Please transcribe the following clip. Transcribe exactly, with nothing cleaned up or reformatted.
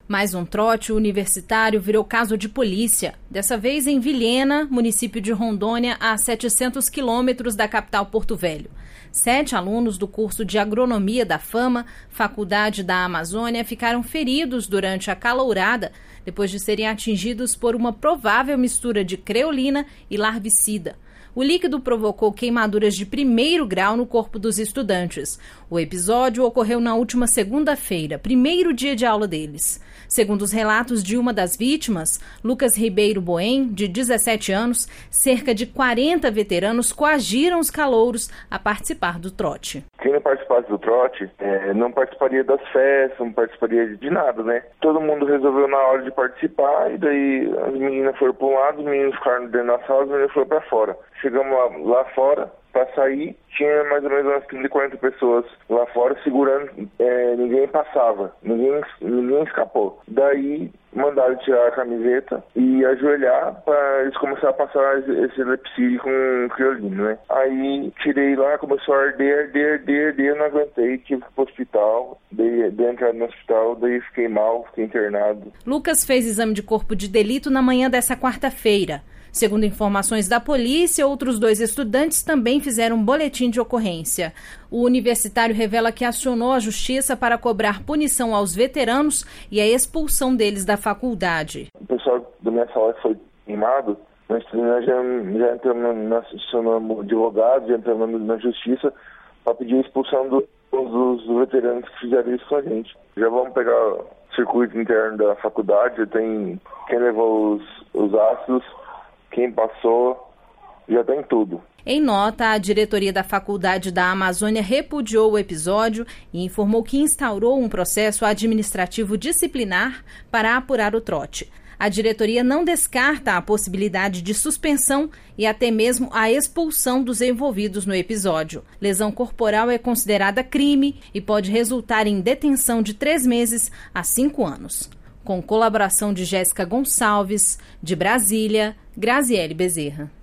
Mais um trote universitário virou caso de polícia, dessa vez em Vilhena, município de Rondônia, a setecentos quilômetros da capital Porto Velho. Sete alunos do curso de Agronomia da FAMA, Faculdade da Amazônia, ficaram feridos durante a calourada, depois de serem atingidos por uma provável mistura de creolina e larvicida. O líquido provocou queimaduras de primeiro grau no corpo dos estudantes. O episódio ocorreu na última segunda-feira, primeiro dia de aula deles. Segundo os relatos de uma das vítimas, Lucas Ribeiro Boem, de dezessete anos, cerca de quarenta veteranos coagiram os calouros a participar do trote. Quem não participasse do trote é, não participaria das festas, não participaria de nada, né? Todo mundo resolveu na hora de participar e daí as meninas foram para um lado, os meninos ficaram dentro da sala, os meninos foram para fora. Chegamos lá, lá fora, para sair, tinha mais ou menos umas trinta, quarenta pessoas lá fora segurando, é, ninguém passava, ninguém, ninguém escapou. Daí mandaram tirar a camiseta e ajoelhar para eles começarem a passar esse lepsídio com criolino, né? Aí tirei lá, começou a arder, arder, arder, arder, eu não aguentei, tive que ir pro hospital, dei, dei entrada no hospital, daí fiquei mal, fiquei internado. Lucas fez exame de corpo de delito na manhã dessa quarta-feira. Segundo informações da polícia, outros dois estudantes também fizeram um boletim de ocorrência. O universitário revela que acionou a justiça para cobrar punição aos veteranos e a expulsão deles da faculdade. O pessoal da minha sala foi queimado, nós já, já entramos na instituição de advogados, já entramos na justiça para pedir a expulsão do, dos veteranos que fizeram isso com a gente. Já vamos pegar o circuito interno da faculdade, já tem quem levou os, os ácidos, quem passou, já tem tudo. Em nota, a diretoria da Faculdade da Amazônia repudiou o episódio e informou que instaurou um processo administrativo disciplinar para apurar o trote. A diretoria não descarta a possibilidade de suspensão e até mesmo a expulsão dos envolvidos no episódio. Lesão corporal é considerada crime e pode resultar em detenção de três meses a cinco anos. Com colaboração de Jéssica Gonçalves, de Brasília, Graziele Bezerra.